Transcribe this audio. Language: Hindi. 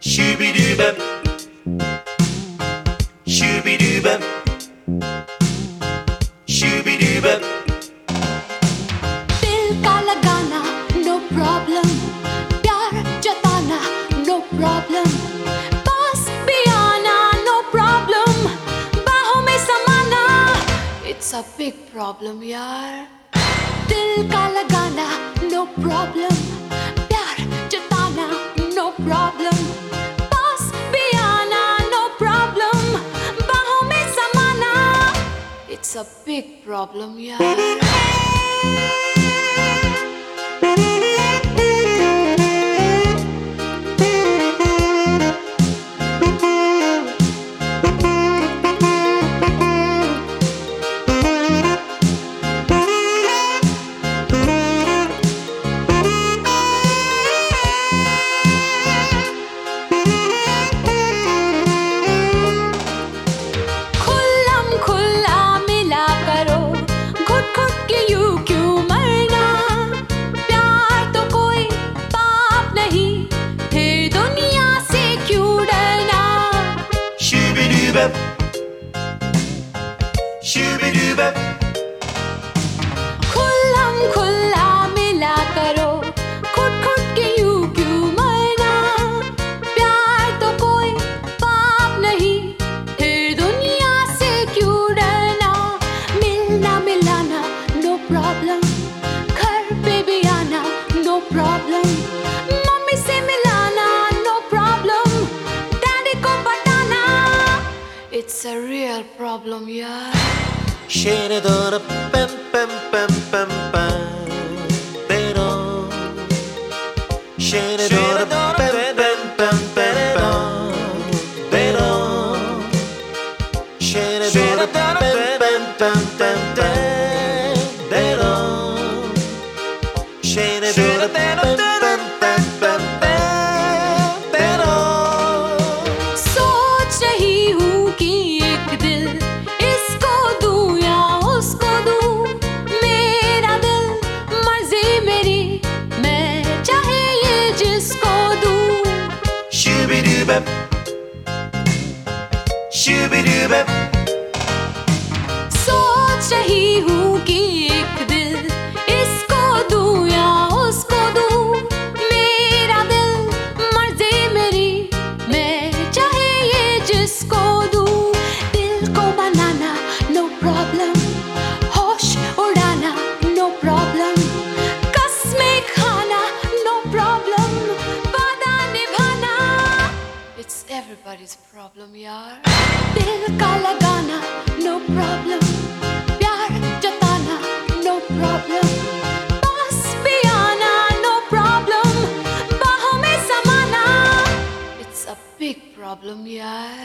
Shooby-doo-bop, shooby-doo-bop, shooby-doo-bop. दिल का लगाना no problem, प्यार जताना no problem, पास भी आना no problem, बाहों में समाना it's a big problem यार. दिल का लगाना no problem, प्यार जताना no problem, पास भी आना no problem, बाहों में समाना it's a big problem यार. Shooby-doo-bop, खुल्लम खुल्ला मिला करो, खुद खुद के यूं क्यों मरना, प्यार तो कोई पाप नहीं, फिर दुनिया से क्यों डरना, मिलना मिलाना no problem, घर पे भी आना no problem, मम्मी से मिलाना no problem, डैडी को बताना it's a real problem यार. shenadora pam pam pam pam pam, pero. Shenadora pam pam pam pam pam, pero. Shenadora pam pam pam pam pam, pero. Shenadora pam pam pam pam pam, pero. सोच रही हूँ कि एक दिल इसको दूँ या उसको दूँ, मेरा दिल मर्जी मेरी, मैं चाहे ये जिसको दूँ. Shooby-doo-bop, shooby-doo-bop, सोच रही हूँ कि एक दिल इसको दूँ या उसको दूँ, मेरा दिल मर्जी मेरी, मैं चाहे ये जिसको दूँ. दिल को बनाना no problem, होश उड़ाना no problem, कसमें खाना no problem, वादा निभाना it's everybody's problem यार. दिल का लगाना no problem, प्यार जताना no problem, पास भी आना no problem, बाहों में समाना it's a big problem यार.